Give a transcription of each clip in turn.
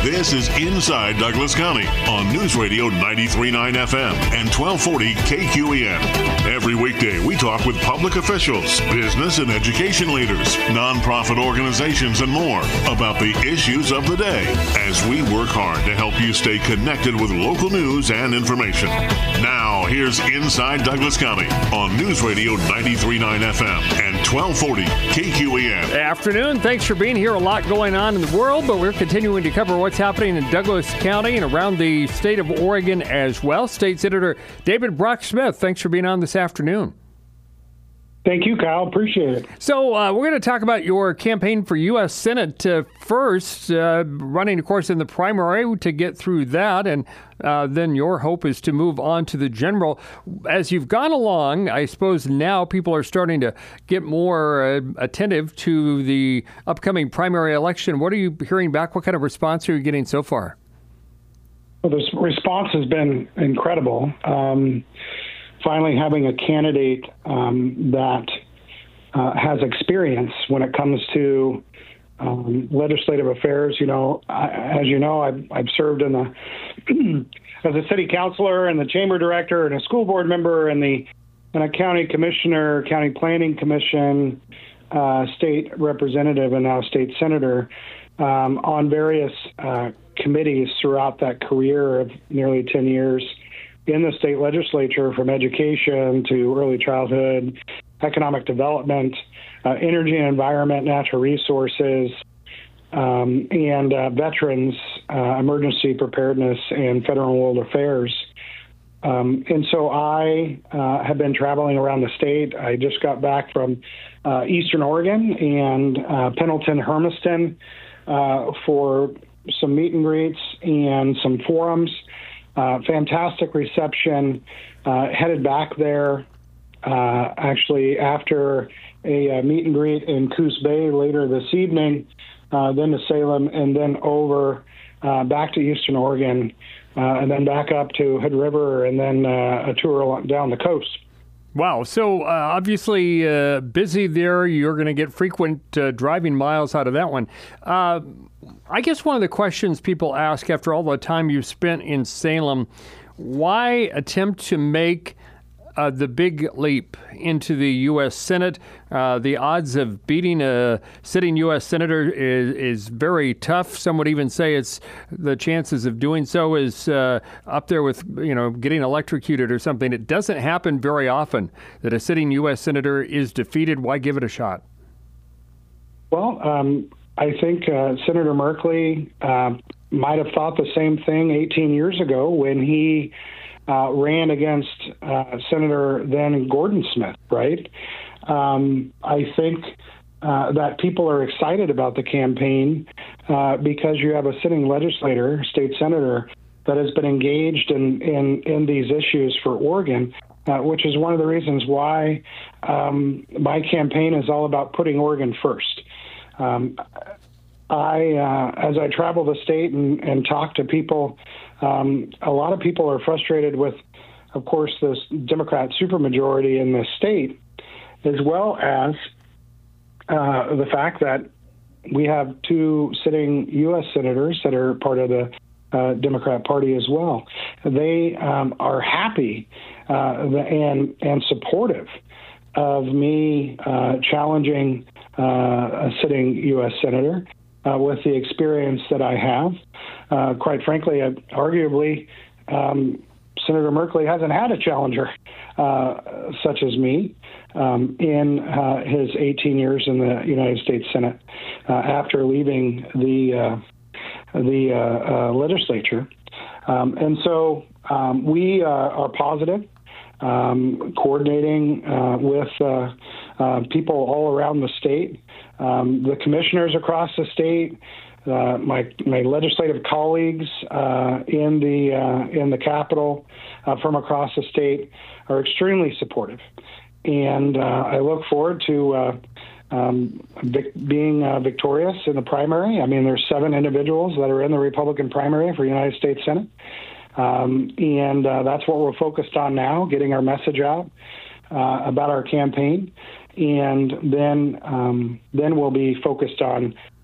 This is Inside Douglas County on News Radio 93.9 FM and 1240 KQEN. Every weekday, we talk with public officials, business and education leaders, nonprofit organizations, and more about the issues of the day as we work hard to help you stay connected with local news and information. Now, here's Inside Douglas County on News Radio 93.9 FM and 1240 KQEN. Afternoon. Thanks for being here. A lot going on in the world, but we're continuing to cover what's happening in Douglas County and around the state of Oregon as well. State Senator David Brock Smith, thanks for being on this afternoon. Thank you, Kyle. Appreciate it. So we're going to talk about your campaign for U.S. Senate first, running, of course, in the primary to get through that, and then your hope is to move on to the general. As you've gone along, I suppose now people are starting to get more attentive to the upcoming primary election. What are you hearing back? What kind of response are you getting so far? Well, this response has been incredible. Finally having a candidate that has experience when it comes to legislative affairs. As you know, I've served in as a city councilor and the chamber director and a school board member and a county commissioner, county planning commission, state representative, and now state senator on various committees throughout that career of nearly 10 years. In the state legislature, from education to early childhood, economic development, energy and environment, natural resources, and veterans, emergency preparedness, and federal world affairs. And so I have been traveling around the state. I just got back from Eastern Oregon and Pendleton, Hermiston for some meet and greets and some forums. Fantastic reception. Headed back there actually after a meet and greet in Coos Bay later this evening, then to Salem, and then over back to Eastern Oregon, and then back up to Hood River, and then a tour down the coast. Wow. So obviously busy there. You're going to get frequent driving miles out of that one. I guess one of the questions people ask after all the time you've spent in Salem, why attempt to make the big leap into the U.S. Senate? The odds of beating a sitting U.S. senator is very tough. Some would even say the chances of doing so is up there with getting electrocuted or something. It doesn't happen very often that a sitting U.S. senator is defeated. Why give it a shot? Well, I think Senator Merkley might have thought the same thing 18 years ago when he ran against Senator then Gordon Smith, right? I think that people are excited about the campaign because you have a sitting legislator, state senator, that has been engaged in these issues for Oregon, which is one of the reasons why my campaign is all about putting Oregon first. As I travel the state and talk to people, a lot of people are frustrated with, of course, this Democrat supermajority in the state, as well as the fact that we have two sitting U.S. senators that are part of the Democrat Party as well. They are happy and supportive of me challenging a sitting U.S. senator with the experience that I have. Quite frankly, arguably, Senator Merkley hasn't had a challenger such as me in his 18 years in the United States Senate after leaving the legislature. And so we are positive, coordinating with people all around the state, the commissioners across the state, my legislative colleagues in the Capitol from across the state are extremely supportive, and I look forward to being victorious in the primary. I mean, there's 7 individuals that are in the Republican primary for United States Senate, and that's what we're focused on now, getting our message out about our campaign, and then we'll be focused on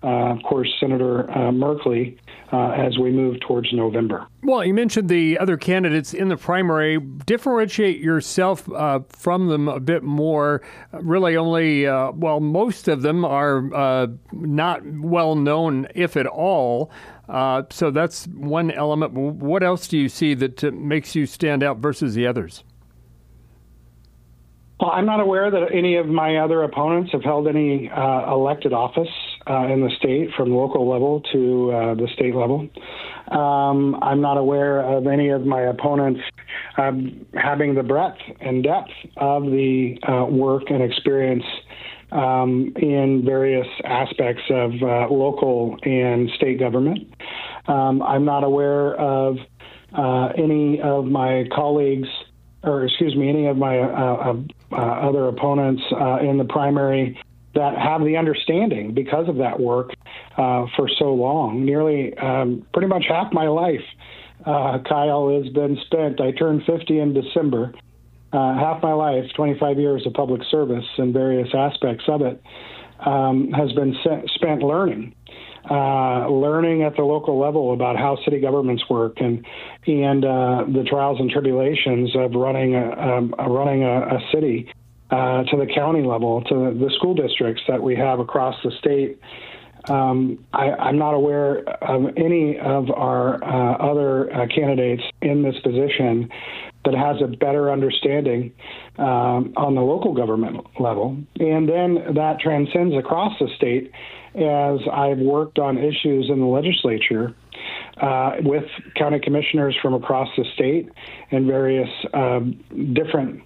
of course, Senator Merkley as we move towards November. Well, you mentioned the other candidates in the primary. Differentiate yourself from them a bit more. Really only, most of them are not well known, if at all. So that's one element. What else do you see that makes you stand out versus the others? Well, I'm not aware that any of my other opponents have held any elected office in the state, from local level to the state level. I'm not aware of any of my opponents having the breadth and depth of the work and experience in various aspects of local and state government. I'm not aware of any of my colleagues, any of my other opponents in the primary that have the understanding because of that work for so long. Nearly pretty much half my life, Kyle, has been spent. I turned 50 in December. Half my life, 25 years of public service in various aspects of it, has been spent learning at the local level about how city governments work and the trials and tribulations of running a city to the county level, to the school districts that we have across the state. I'm not aware of any of our other candidates in this position that has a better understanding on the local government level. And then that transcends across the state as I've worked on issues in the legislature with county commissioners from across the state and various different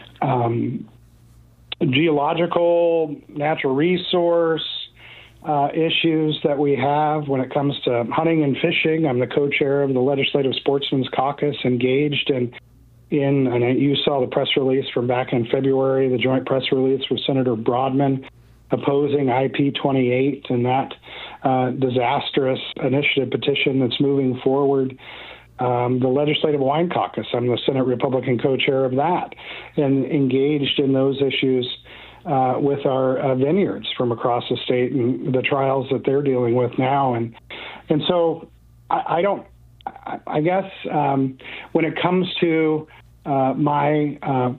geological, natural resource issues that we have when it comes to hunting and fishing. I'm the co-chair of the Legislative Sportsmen's Caucus, engaged and you saw the press release from back in February, the joint press release with Senator Broadman opposing IP28 and that disastrous initiative petition that's moving forward. The Legislative Wine Caucus, I'm the Senate Republican co-chair of that, and engaged in those issues with our vineyards from across the state and the trials that they're dealing with now. And so I guess when it comes to my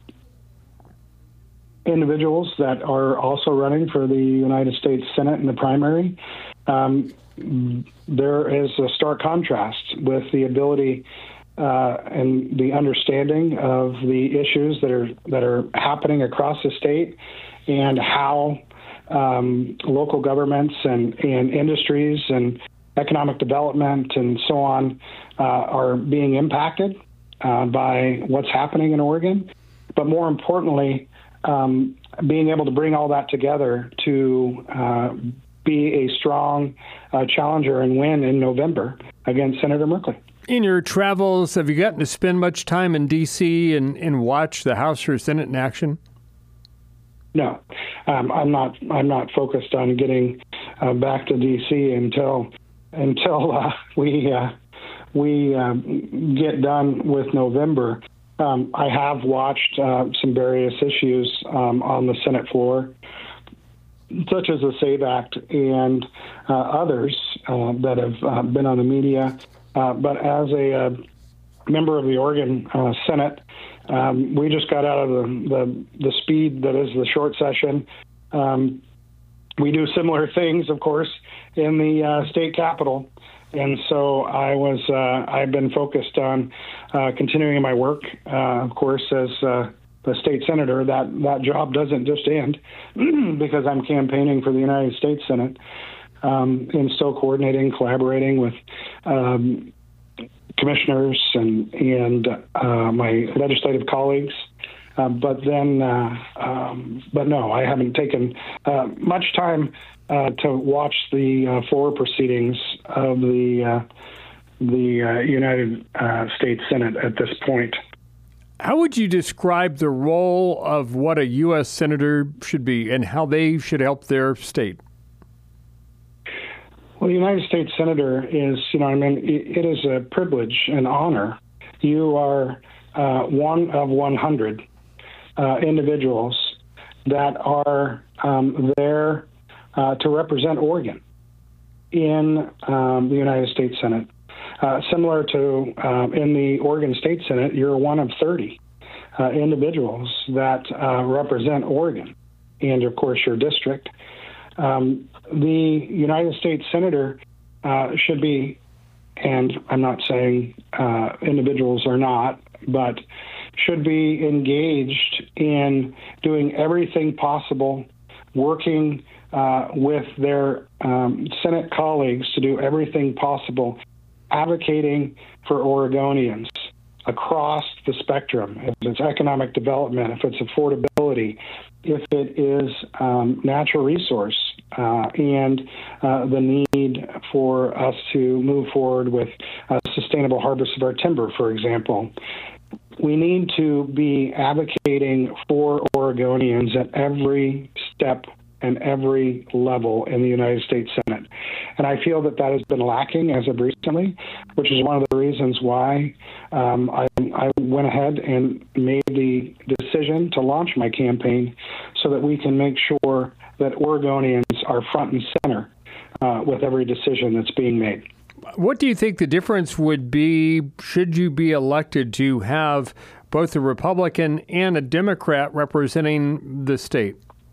individuals that are also running for the United States Senate in the primary, there is a stark contrast with the ability and the understanding of the issues that are happening across the state and how local governments and industries and economic development and so on are being impacted by what's happening in Oregon. But more importantly, being able to bring all that together to be a strong challenger and win in November against Senator Merkley. In your travels, have you gotten to spend much time in D.C. and watch the House or Senate in action? No, I'm not focused on getting back to D.C. until we get done with November. I have watched some various issues on the Senate floor, such as the SAVE Act and others that have been on the media. But as a member of the Oregon Senate, we just got out of the speed that is the short session. We do similar things, of course, in the state capitol. And so I've been focused on continuing my work, of course, as the state senator. That job doesn't just end because I'm campaigning for the United States Senate and still coordinating, collaborating with commissioners and my legislative colleagues. But no, I haven't taken much time to watch the floor proceedings of the United States Senate at this point. How would you describe the role of what a U.S. Senator should be and how they should help their state? Well, the United States Senator is, it is a privilege and honor. You are one of 100 individuals that are there to represent Oregon in the United States Senate. Similar to in the Oregon State Senate, you're one of 30 individuals that represent Oregon and, of course, your district. The United States Senator should be, and I'm not saying individuals are not, but should be engaged in doing everything possible, working with their Senate colleagues to do everything possible, advocating for Oregonians across the spectrum, if it's economic development, if it's affordability, if it is natural resource, and the need for us to move forward with sustainable harvest of our timber, for example. We need to be advocating for Oregonians at every step and every level in the United States Senate. And I feel that that has been lacking as of recently, which is one of the reasons why I went ahead and made the decision to launch my campaign so that we can make sure that Oregonians are front and center with every decision that's being made. What do you think the difference would be should you be elected to have both a Republican and a Democrat representing the state?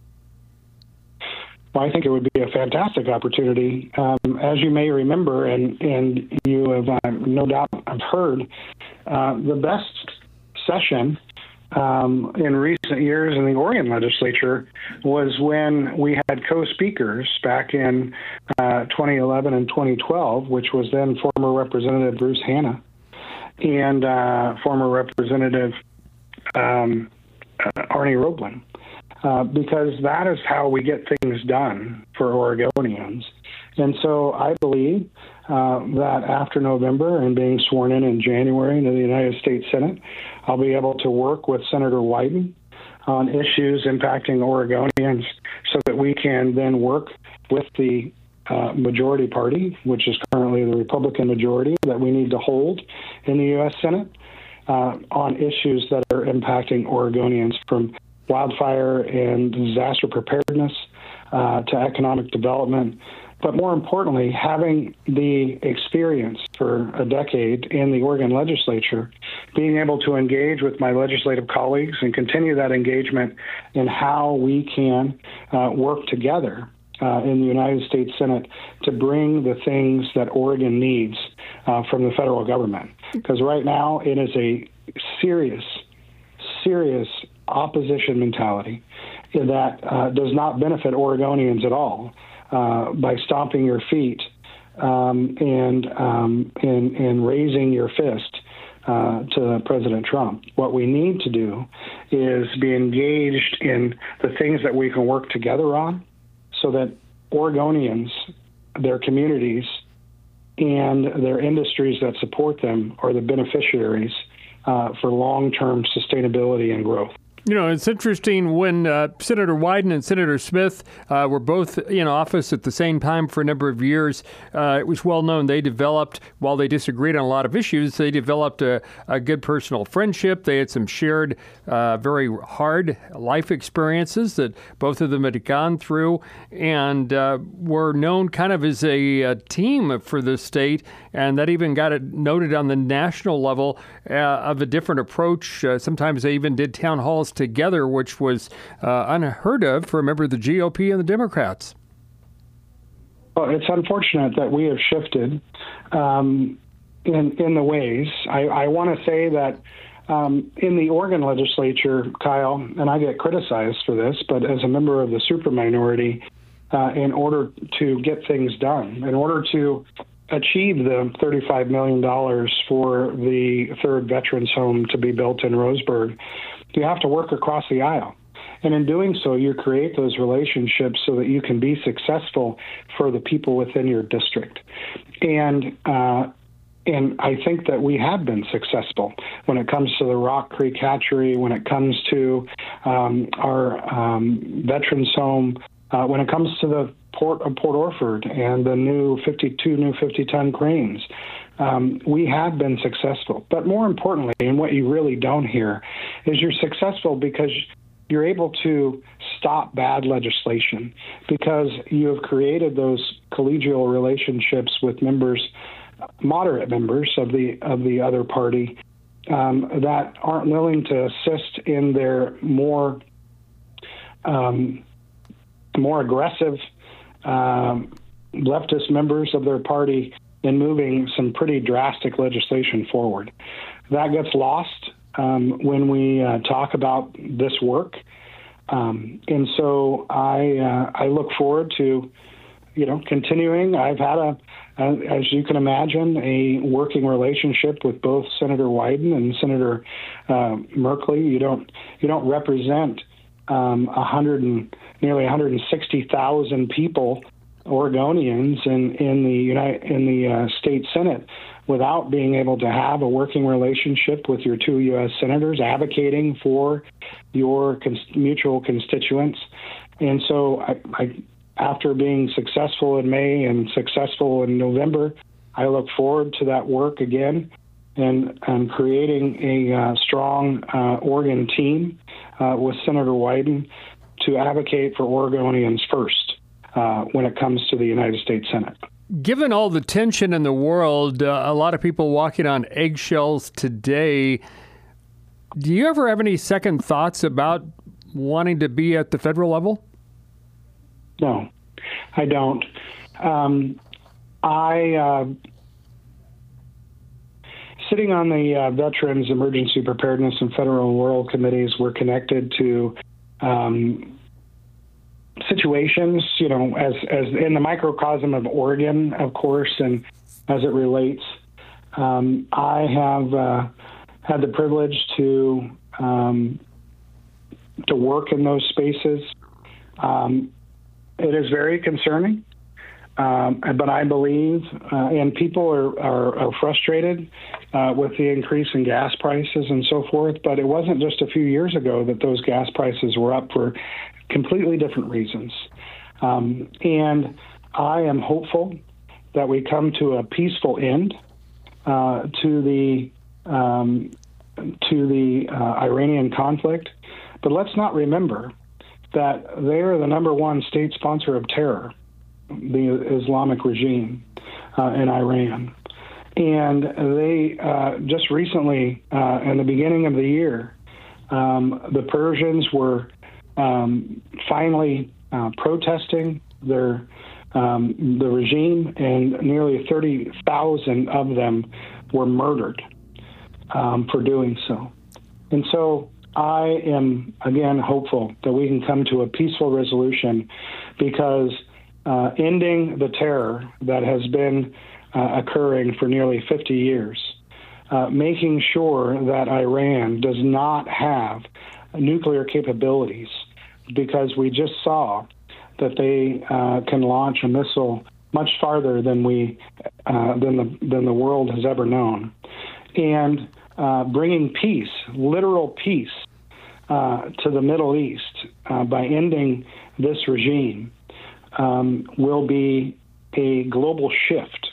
Well, I think it would be a fantastic opportunity. As you may remember, and you have no doubt have heard, the best session in recent years in the Oregon legislature was when we had co-speakers back in 2011 and 2012, which was then former Representative Bruce Hanna and former Representative Arnie Roeblen. Because that is how we get things done for Oregonians. And so I believe that after November and being sworn in January into the United States Senate, I'll be able to work with Senator Wyden on issues impacting Oregonians so that we can then work with the majority party, which is currently the Republican majority, that we need to hold in the U.S. Senate on issues that are impacting Oregonians, from wildfire and disaster preparedness to economic development. But more importantly, having the experience for a decade in the Oregon legislature, being able to engage with my legislative colleagues and continue that engagement in how we can work together in the United States Senate to bring the things that Oregon needs from the federal government. Because right now it is a serious opposition mentality that does not benefit Oregonians at all by stomping your feet and raising your fist to President Trump. What we need to do is be engaged in the things that we can work together on so that Oregonians, their communities, and their industries that support them are the beneficiaries for long-term sustainability and growth. You know, it's interesting when Senator Wyden and Senator Smith were both in office at the same time for a number of years. It was well known they developed, while they disagreed on a lot of issues, they developed a good personal friendship. They had some shared, very hard life experiences that both of them had gone through, and were known kind of as a team for the state. And that even got it noted on the national level of a different approach. Sometimes they even did town halls together, which was unheard of for a member of the GOP and the Democrats. Well, it's unfortunate that we have shifted in the ways. I want to say that in the Oregon legislature, Kyle, and I get criticized for this, but as a member of the superminority, in order to get things done, in order to achieve the $35 million for the third veterans home to be built in Roseburg, you have to work across the aisle. And in doing so, you create those relationships so that you can be successful for the people within your district. And I think that we have been successful when it comes to the Rock Creek Hatchery, when it comes to our veterans home, when it comes to the Port of Port Orford and the new 50-ton cranes. We have been successful. But more importantly, and what you really don't hear, is you're successful because you're able to stop bad legislation because you have created those collegial relationships with members, moderate members of the other party, that aren't willing to assist in their more aggressive leftist members of their party in moving some pretty drastic legislation forward. That gets lost when we talk about this work. And so I look forward to, continuing. I've had as you can imagine, a working relationship with both Senator Wyden and Senator Merkley. You don't represent nearly 160,000 people, Oregonians, in the state Senate, without being able to have a working relationship with your two U.S. senators advocating for your mutual constituents. And so I, after being successful in May and successful in November, I look forward to that work again and creating a strong Oregon team with Senator Wyden to advocate for Oregonians first when it comes to the United States Senate. Given all the tension in the world, a lot of people walking on eggshells today, do you ever have any second thoughts about wanting to be at the federal level? No, I don't. Sitting on the Veterans Emergency Preparedness and Federal and Rural Committees, we're connected to situations, as in the microcosm of Oregon, of course, and as it relates. I have had the privilege to work in those spaces. It is very concerning, but I believe, and people are frustrated with the increase in gas prices and so forth, but it wasn't just a few years ago that those gas prices were up for completely different reasons. And I am hopeful that we come to a peaceful end to the Iranian conflict. But let's not remember that they are the number one state sponsor of terror, the Islamic regime in Iran. And they just recently, in the beginning of the year, the Persians were finally protesting the regime, and nearly 30,000 of them were murdered for doing so. And so I am, again, hopeful that we can come to a peaceful resolution, because ending the terror that has been occurring for nearly 50 years, making sure that Iran does not have nuclear capabilities, because we just saw that they can launch a missile much farther than the world has ever known, and bringing peace, literal peace, to the Middle East by ending this regime will be a global shift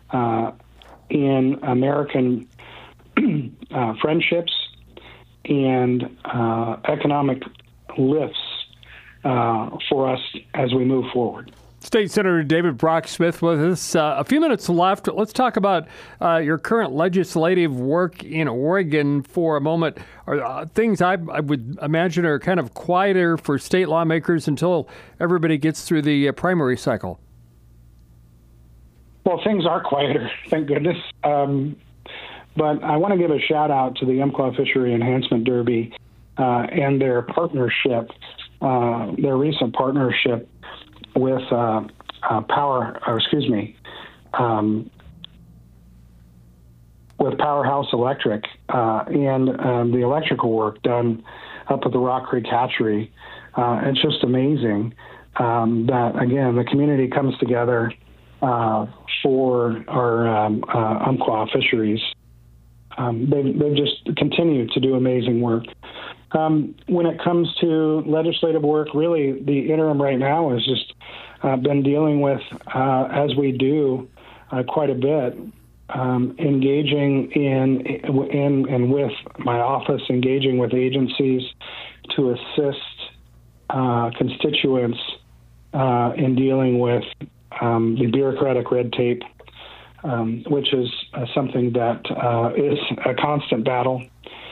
in American friendships and economic lifts for us as we move forward. State Senator David Brock Smith with us. A few minutes left. Let's talk about your current legislative work in Oregon for a moment. Are things I would imagine are kind of quieter for state lawmakers until everybody gets through the primary cycle? Well, things are quieter, thank goodness. But I want to give a shout out to the Umpqua Fishery Enhancement Derby and their partnership, their recent partnership with with Powerhouse Electric and the electrical work done up at the Rock Creek Hatchery. It's just amazing that, again, the community comes together for our Umpqua fisheries. They've just continued to do amazing work. When it comes to legislative work, really the interim right now has just been dealing with, as we do quite a bit, engaging in and with my office, engaging with agencies to assist constituents in dealing with the bureaucratic red tape, which is something that is a constant battle.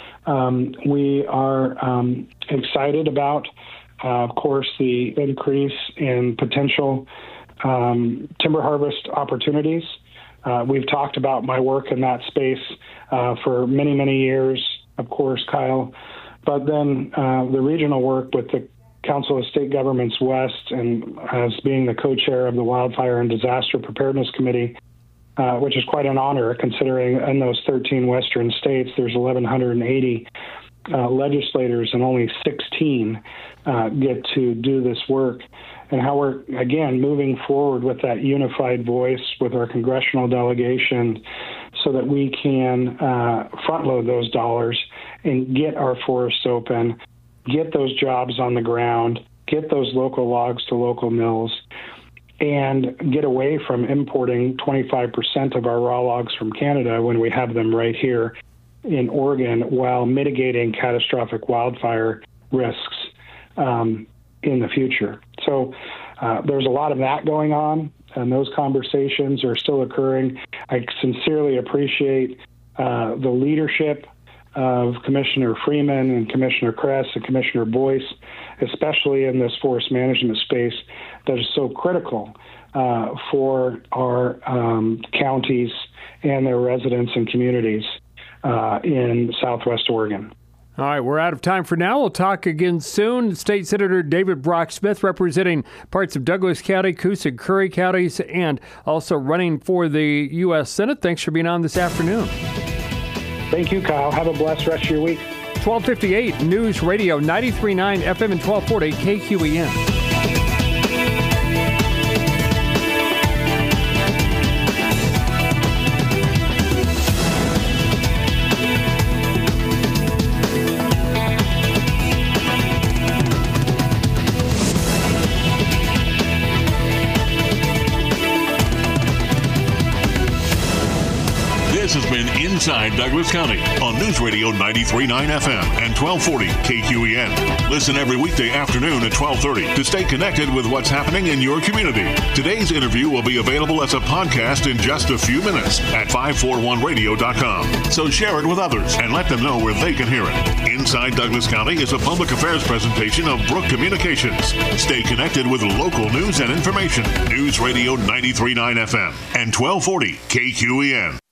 We are excited about, of course, the increase in potential timber harvest opportunities. We've talked about my work in that space for many, many years, of course, Kyle. But then the regional work with the Council of State Governments West, and as being the co-chair of the Wildfire and Disaster Preparedness Committee, which is quite an honor considering in those 13 western states there's 1,180 legislators and only 16 get to do this work. And how we're, again, moving forward with that unified voice with our congressional delegation so that we can front-load those dollars and get our forests open, get those jobs on the ground, get those local logs to local mills, and get away from importing 25% of our raw logs from Canada when we have them right here in Oregon, while mitigating catastrophic wildfire risks in the future. So there's a lot of that going on, and those conversations are still occurring. I sincerely appreciate the leadership of Commissioner Freeman and Commissioner Kress and Commissioner Boyce, especially in this forest management space that is so critical for our counties and their residents and communities in Southwest Oregon. All right, we're out of time for now. We'll talk again soon. State Senator David Brock Smith, representing parts of Douglas County, Coos and Curry counties, and also running for the U.S. Senate. Thanks for being on this afternoon. Thank you, Kyle. Have a blessed rest of your week. 1258 News Radio, 93.9 FM and 1240 KQEN. This has been Inside Douglas County on News Radio 93.9 FM and 1240 KQEN. Listen every weekday afternoon at 12:30 to stay connected with what's happening in your community. Today's interview will be available as a podcast in just a few minutes at 541radio.com. So share it with others and let them know where they can hear it. Inside Douglas County is a public affairs presentation of Brook Communications. Stay connected with local news and information. News Radio 93.9 FM and 1240 KQEN.